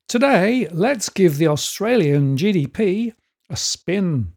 Today, let's give the Australian GDP a spin.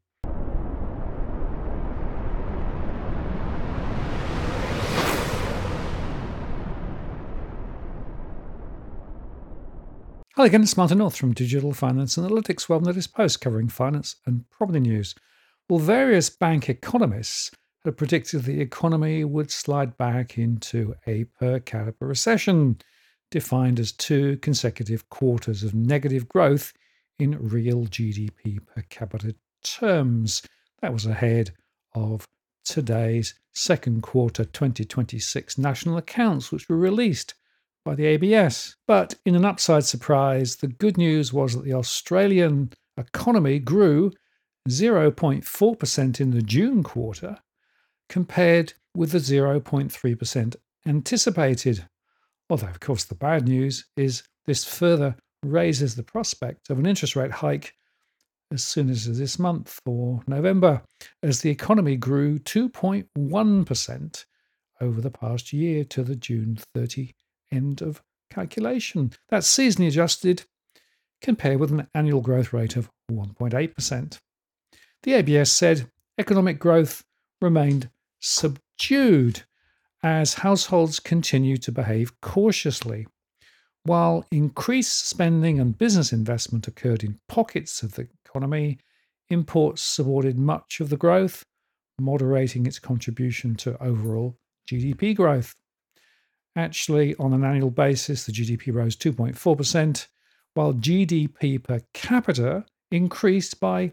Hello again, it's Martin North from Digital Finance Analytics, well, latest post covering finance and property news. Well, various bank economists had predicted the economy would slide back into a per capita recession, defined as 2 consecutive quarters of negative growth in real GDP per capita terms. That was ahead of today's second quarter 2026 national accounts, which were released by the ABS. But in an upside surprise, the good news was that the Australian economy grew 0.4% in the June quarter, compared with the 0.3% anticipated. Although, of course, the bad news is this further raises the prospect of an interest rate hike as soon as this month or November, as the economy grew 2.1% over the past year to the June 30 end of calculation. That's seasonally adjusted, compared with an annual growth rate of 1.8%. The ABS said economic growth remained subdued as households continue to behave cautiously. While increased spending and business investment occurred in pockets of the economy, imports supported much of the growth, moderating its contribution to overall GDP growth. Actually, on an annual basis, the GDP rose 2.4%, while GDP per capita increased by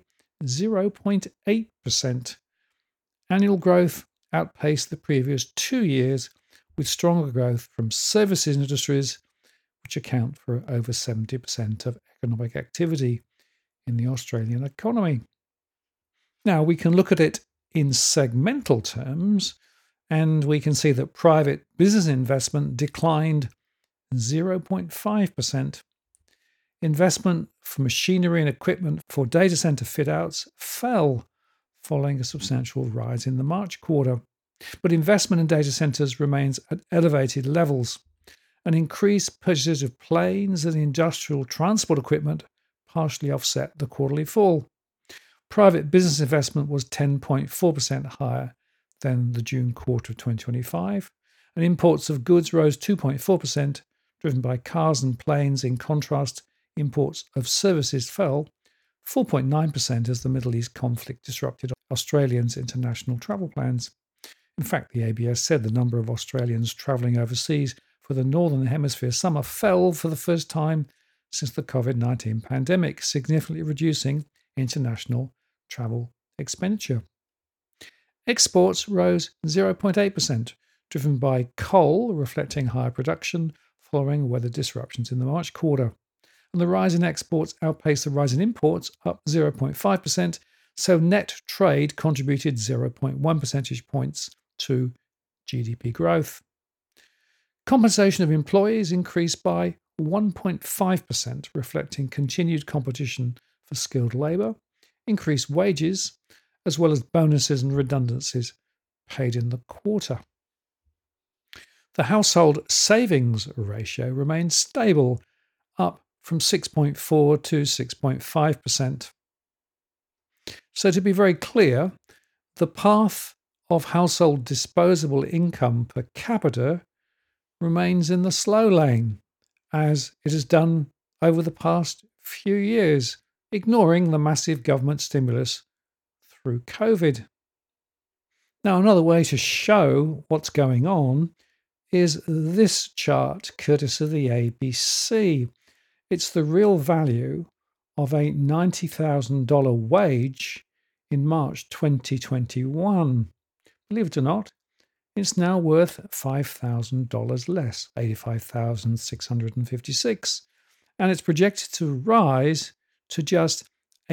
0.8%. Annual growth outpaced the previous 2 years, with stronger growth from services industries, which account for over 70% of economic activity in the Australian economy. Now, we can look at it in segmental terms, and we can see that private business investment declined 0.5%. Investment for machinery and equipment for data center fit-outs fell following a substantial rise in the March quarter. But investment in data centers remains at elevated levels. An increased purchases of planes and industrial transport equipment partially offset the quarterly fall. Private business investment was 10.4% higher than the June quarter of 2025, and imports of goods rose 2.4%, driven by cars and planes. In contrast, imports of services fell 4.9% as the Middle East conflict disrupted Australians' international travel plans. In fact, the ABS said the number of Australians travelling overseas for the Northern Hemisphere summer fell for the first time since the COVID-19 pandemic, significantly reducing international travel expenditure. Exports rose 0.8%, driven by coal, reflecting higher production following weather disruptions in the March quarter. And the rise in exports outpaced the rise in imports, up 0.5%, so net trade contributed 0.1 percentage points to GDP growth. Compensation of employees increased by 1.5%, reflecting continued competition for skilled labour, increased wages, as well as bonuses and redundancies paid in the quarter. The household savings ratio remained stable, up from 6.4 to 6.5%. So to be very clear, the path of household disposable income per capita remains in the slow lane, as it has done over the past few years, ignoring the massive government stimulus through COVID. Now, another way to show what's going on is this chart, courtesy of the ABC. It's the real value of a $90,000 wage in March 2021. Believe it or not, it's now worth $5,000 less, $85,656, and it's projected to rise to just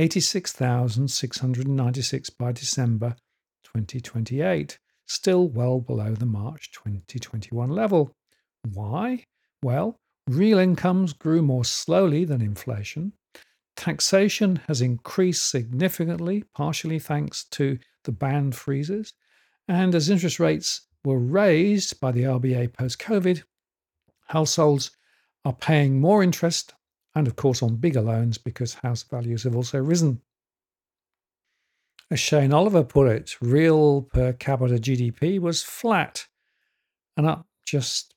$86,696 by December 2028, still well below the March 2021 level. Why? Well, real incomes grew more slowly than inflation. Taxation has increased significantly, partially thanks to the band freezes. And as interest rates were raised by the RBA post-COVID, households are paying more interest and of course on bigger loans because house values have also risen. As Shane Oliver put it, real per capita GDP was flat and up just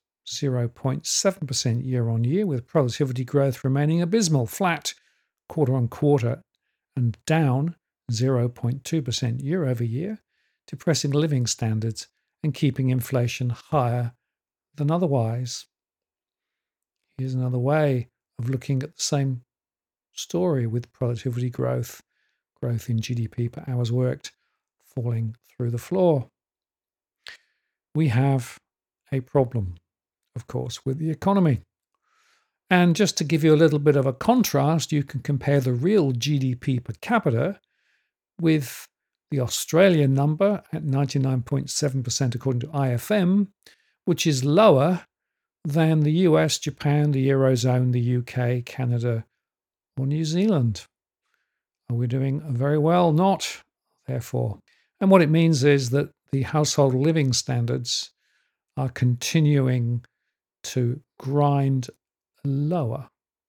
0.7% year on year, with productivity growth remaining abysmal, flat quarter on quarter and down 0.2% year over year, depressing living standards and keeping inflation higher than otherwise. Here's another way of looking at the same story with productivity growth in GDP per hours worked falling through the floor. We have a problem, of course, with the economy. And just to give you a little bit of a contrast, you can compare the real GDP per capita with the Australian number at 99.7% according to IFM, which is lower than the US, Japan, the Eurozone, the UK, Canada, or New Zealand. Are we doing very well? Not, therefore. And what it means is that the household living standards are continuing to grind lower.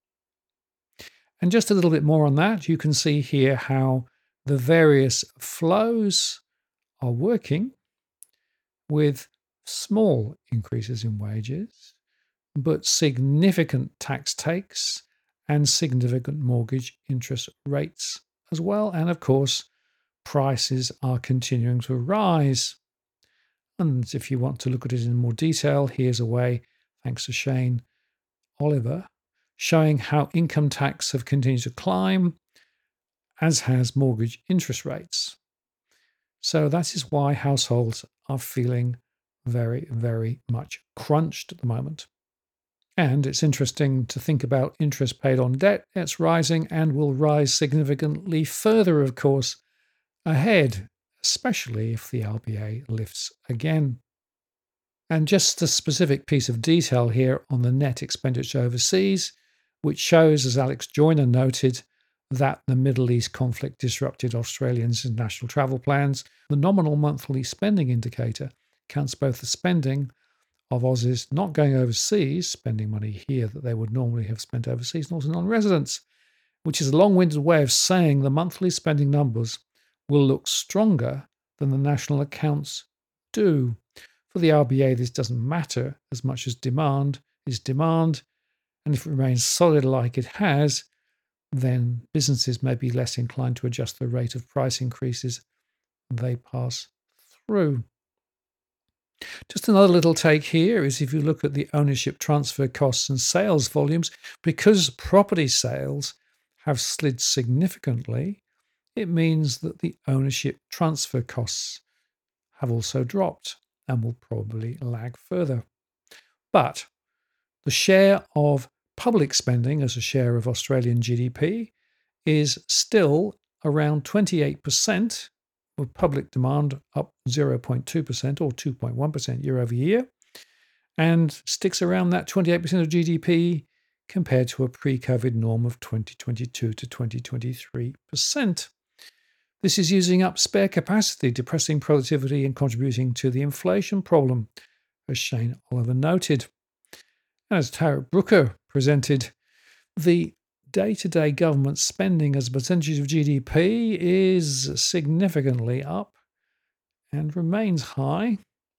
And just a little bit more on that, you can see here how the various flows are working with small increases in wages, but significant tax takes and significant mortgage interest rates as well. And of course, prices are continuing to rise. And if you want to look at it in more detail, here's a way, thanks to Shane Oliver, showing how income tax have continued to climb, as has mortgage interest rates. So that is why households are feeling very, very much crunched at the moment. And it's interesting to think about interest paid on debt. It's rising and will rise significantly further, of course, ahead, especially if the RBA lifts again. And just a specific piece of detail here on the net expenditure overseas, which shows, as Alex Joyner noted, that the Middle East conflict disrupted Australians' international travel plans. The nominal monthly spending indicator counts both the spending of Aussies not going overseas, spending money here that they would normally have spent overseas, and also non-residents, which is a long-winded way of saying the monthly spending numbers will look stronger than the national accounts do. For the RBA, this doesn't matter as much as demand is demand, and if it remains solid like it has, then businesses may be less inclined to adjust the rate of price increases they pass through. Just another little take here is if you look at the ownership transfer costs and sales volumes, because property sales have slid significantly, it means that the ownership transfer costs have also dropped and will probably lag further. But the share of public spending as a share of Australian GDP is still around 28%, with public demand up 0.2% or 2.1% year over year, and sticks around that 28% of GDP compared to a pre-COVID norm of 2022 to 23%. This is using up spare capacity, depressing productivity and contributing to the inflation problem, as Shane Oliver noted. And as Tara Brooker presented, the day-to-day government spending as a percentage of GDP is significantly up and remains high.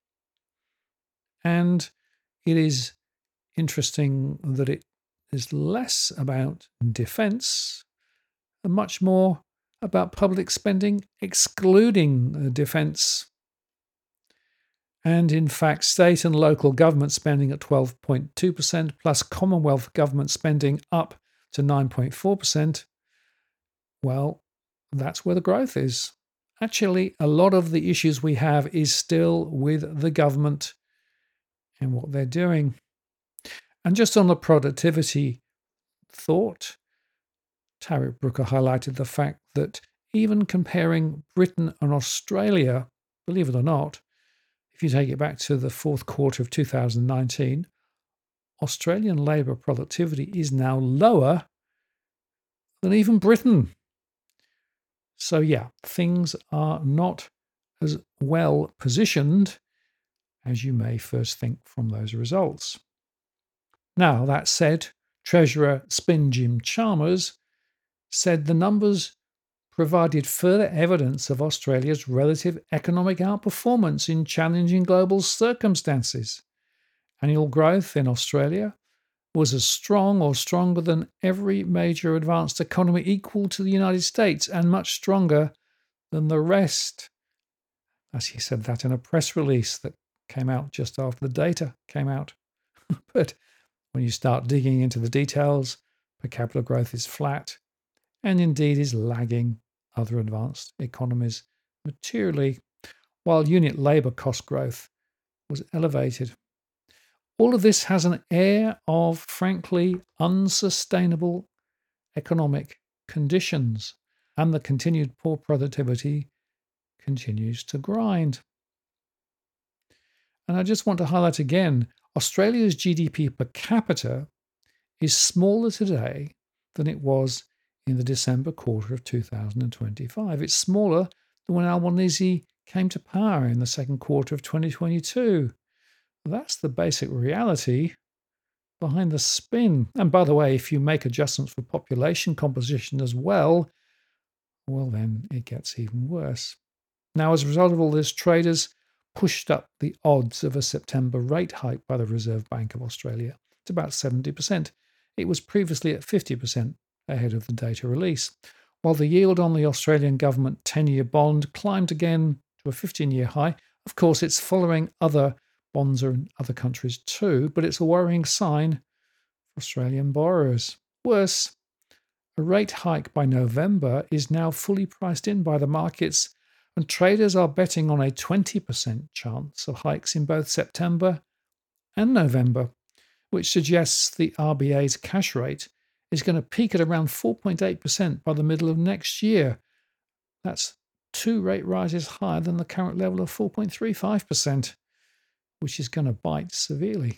And it is interesting that it is less about defence and much more about public spending excluding defence. And in fact, state and local government spending at 12.2% plus Commonwealth government spending up to 9.4%, well, that's where the growth is. Actually, a lot of the issues we have is still with the government and what they're doing. And just on the productivity thought, Tariq Brooker highlighted the fact that even comparing Britain and Australia, believe it or not, if you take it back to the fourth quarter of 2019, Australian labour productivity is now lower than even Britain. So yeah, things are not as well positioned as you may first think from those results. Now, that said, Treasurer Spin Jim Chalmers said the numbers provided further evidence of Australia's relative economic outperformance in challenging global circumstances. Annual growth in Australia was as strong or stronger than every major advanced economy equal to the United States and much stronger than the rest. As he said that in a press release that came out just after the data came out. But when you start digging into the details, per capita growth is flat and indeed is lagging other advanced economies materially, while unit labour cost growth was elevated. All of this has an air of, frankly, unsustainable economic conditions, and the continued poor productivity continues to grind. And I just want to highlight again, Australia's GDP per capita is smaller today than it was in the December quarter of 2025. It's smaller than when Albanese came to power in the second quarter of 2022. That's the basic reality behind the spin. And by the way, if you make adjustments for population composition as well, then it gets even worse. Now, as a result of all this, traders pushed up the odds of a September rate hike by the Reserve Bank of Australia to about 70%. It was previously at 50% ahead of the data release, while the yield on the Australian government 10-year bond climbed again to a 15-year high. Of course, it's following other bonds in other countries too, but it's a worrying sign for Australian borrowers. Worse, a rate hike by November is now fully priced in by the markets, and traders are betting on a 20% chance of hikes in both September and November, which suggests the RBA's cash rate is going to peak at around 4.8% by the middle of next year. That's 2 rate rises higher than the current level of 4.35%, which is going to bite severely.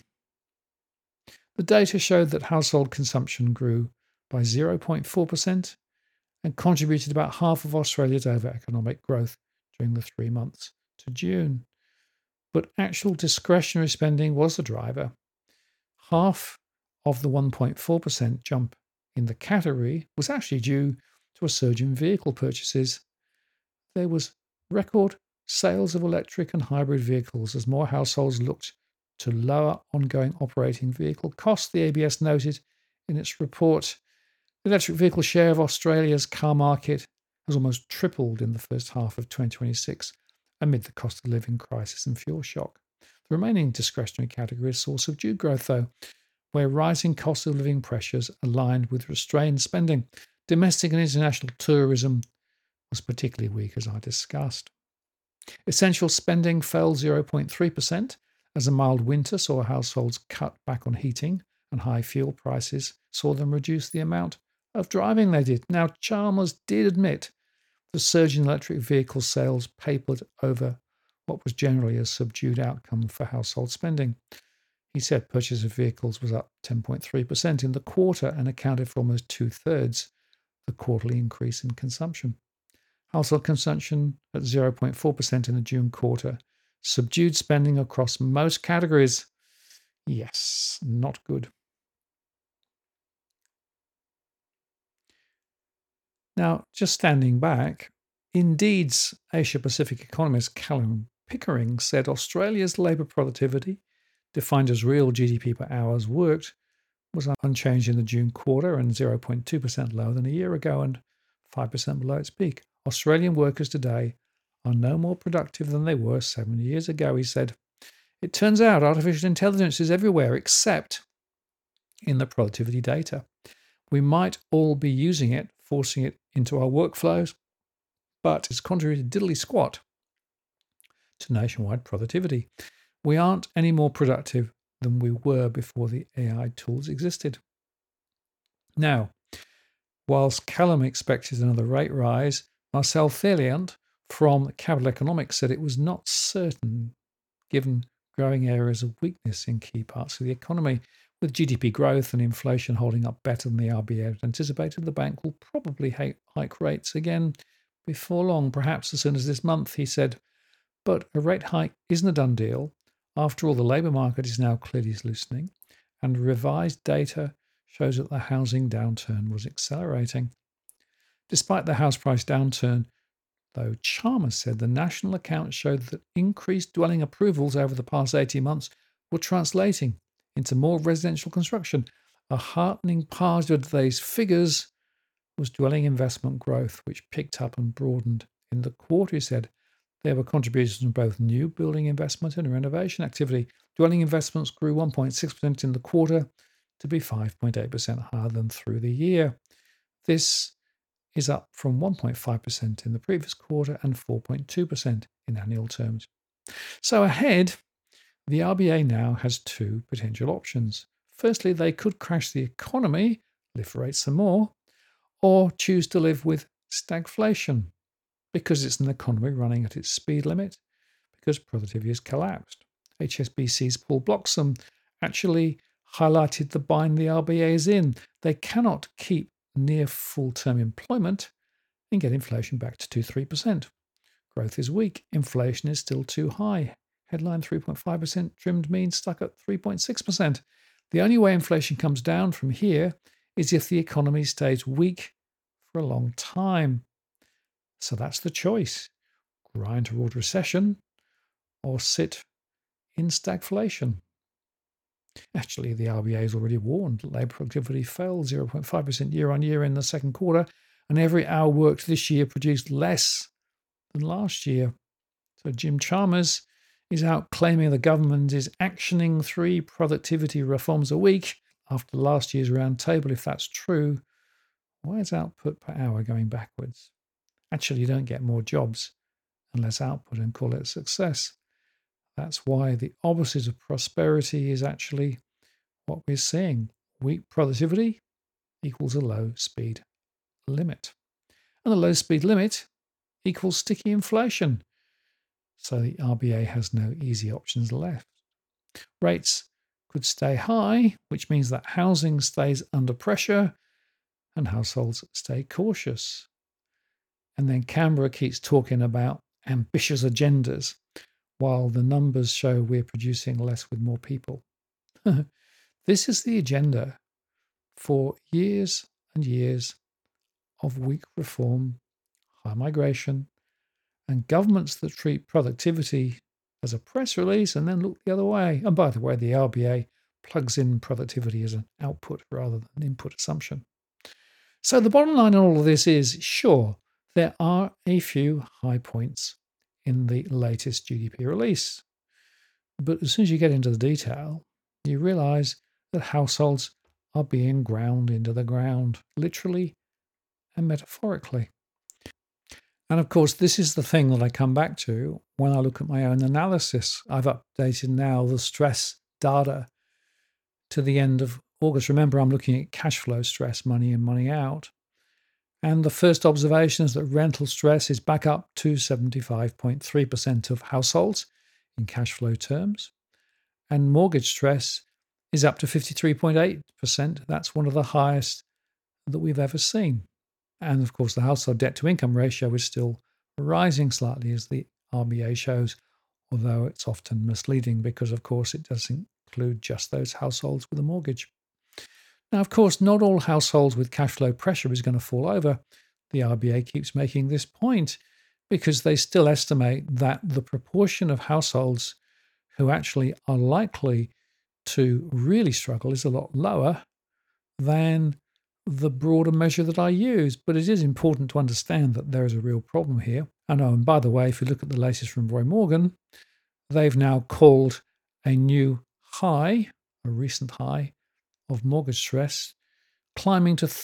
The data showed that household consumption grew by 0.4% and contributed about half of Australia's overall economic growth during the 3 months to June. But actual discretionary spending was the driver. Half of the 1.4% jump in the category was actually due to a surge in vehicle purchases. There was record sales of electric and hybrid vehicles as more households looked to lower ongoing operating vehicle costs, the ABS noted in its report. The electric vehicle share of Australia's car market has almost tripled in the first half of 2026 amid the cost of living crisis and fuel shock. The remaining discretionary categories saw subdued growth, though, where rising cost of living pressures aligned with restrained spending. Domestic and international tourism was particularly weak, as I discussed. Essential spending fell 0.3% as a mild winter saw households cut back on heating, and high fuel prices saw them reduce the amount of driving they did. Now, Chalmers did admit the surge in electric vehicle sales papered over what was generally a subdued outcome for household spending. He said purchase of vehicles was up 10.3% in the quarter and accounted for almost 2/3 the quarterly increase in consumption. Household consumption at 0.4% in the June quarter. Subdued spending across most categories. Yes, not good. Now, just standing back, Indeed's Asia-Pacific economist Callum Pickering said Australia's labour productivity, defined as real GDP per hours worked, was unchanged in the June quarter and 0.2% lower than a year ago and 5% below its peak. Australian workers today are no more productive than they were 7 years ago, he said. It turns out artificial intelligence is everywhere except in the productivity data. We might all be using it, forcing it into our workflows, but it's contributed diddly squat to nationwide productivity. We aren't any more productive than we were before the AI tools existed. Now, whilst Callum expected another rate rise, Marcel Theliant from Capital Economics said it was not certain, given growing areas of weakness in key parts of the economy. With GDP growth and inflation holding up better than the RBA had anticipated, the bank will probably hike rates again before long, perhaps as soon as this month, he said. But a rate hike isn't a done deal. After all, the labour market is now clearly loosening, and revised data shows that the housing downturn was accelerating. Despite the house price downturn, though, Chalmers said the national accounts showed that increased dwelling approvals over the past 18 months were translating into more residential construction. A heartening part of today's figures was dwelling investment growth, which picked up and broadened in the quarter, he said. There were contributions from both new building investment and renovation activity. Dwelling investments grew 1.6% in the quarter to be 5.8% higher than through the year. This is up from 1.5% in the previous quarter and 4.2% in annual terms. So ahead, the RBA now has two potential options. Firstly, they could crash the economy, lift rates some more, or choose to live with stagflation because it's an economy running at its speed limit, because productivity has collapsed. HSBC's Paul Bloxham actually highlighted the bind the RBA is in. They cannot keep near full-term employment and get inflation back to 2-3%. Growth is weak. Inflation is still too high. Headline 3.5%, trimmed mean stuck at 3.6%. The only way inflation comes down from here is if the economy stays weak for a long time. So that's the choice. Grind toward recession or sit in stagflation. Actually, the RBA has already warned that labour productivity fell 0.5% year on year in the second quarter, and every hour worked this year produced less than last year. So Jim Chalmers is out claiming the government is actioning 3 productivity reforms a week after last year's round table. If that's true, why is output per hour going backwards? Actually, you don't get more jobs and less output and call it a success. That's why the opposite of prosperity is actually what we're seeing. Weak productivity equals a low speed limit. And the low speed limit equals sticky inflation. So the RBA has no easy options left. Rates could stay high, which means that housing stays under pressure and households stay cautious. And then Canberra keeps talking about ambitious agendas, while the numbers show we're producing less with more people. This is the agenda for years and years of weak reform, high migration, and governments that treat productivity as a press release and then look the other way. And by the way, the RBA plugs in productivity as an output rather than an input assumption. So the bottom line in all of this is, sure, there are a few high points in the latest GDP release. But as soon as you get into the detail, you realize that households are being ground into the ground, literally and metaphorically. And of course, this is the thing that I come back to when I look at my own analysis. I've updated now the stress data to the end of August. Remember, I'm looking at cash flow stress, money in, money out. And the first observation is that rental stress is back up to 75.3% of households in cash flow terms. And mortgage stress is up to 53.8%. That's one of the highest that we've ever seen. And of course, the household debt to income ratio is still rising slightly, as the RBA shows, although it's often misleading because, of course, it doesn't include just those households with a mortgage. Now, of course, not all households with cash flow pressure is going to fall over. The RBA keeps making this point because they still estimate that the proportion of households who actually are likely to really struggle is a lot lower than the broader measure that I use. But it is important to understand that there is a real problem here. And by the way, if you look at the latest from Roy Morgan, they've now called a new high, a recent high, of mortgage stress, climbing to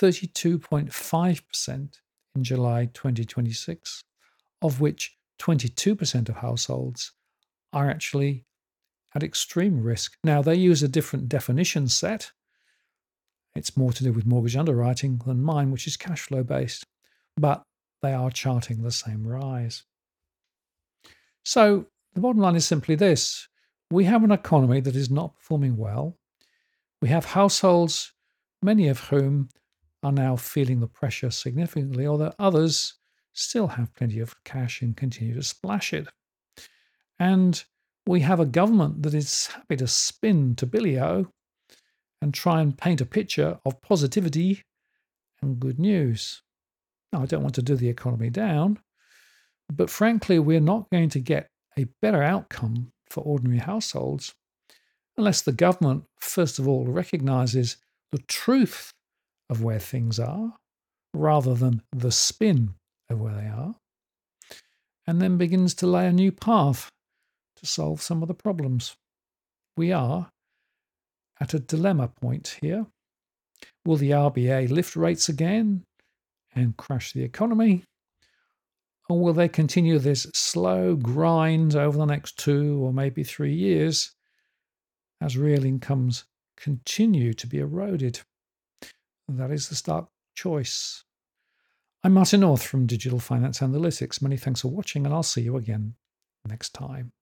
32.5% in July 2026, of which 22% of households are actually at extreme risk. Now, they use a different definition set. It's more to do with mortgage underwriting than mine, which is cash flow based, but they are charting the same rise. So the bottom line is simply this. We have an economy that is not performing well. We have households, many of whom are now feeling the pressure significantly, although others still have plenty of cash and continue to splash it. And we have a government that is happy to spin to Billy-O and try and paint a picture of positivity and good news. Now, I don't want to do the economy down, but frankly, we're not going to get a better outcome for ordinary households unless the government, first of all, recognises the truth of where things are rather than the spin of where they are, and then begins to lay a new path to solve some of the problems. We are at a dilemma point here. Will the RBA lift rates again and crash the economy? Or will they continue this slow grind over the next 2 or maybe 3 years as real incomes continue to be eroded? That is the stark choice. I'm Martin North from Digital Finance Analytics. Many thanks for watching, and I'll see you again next time.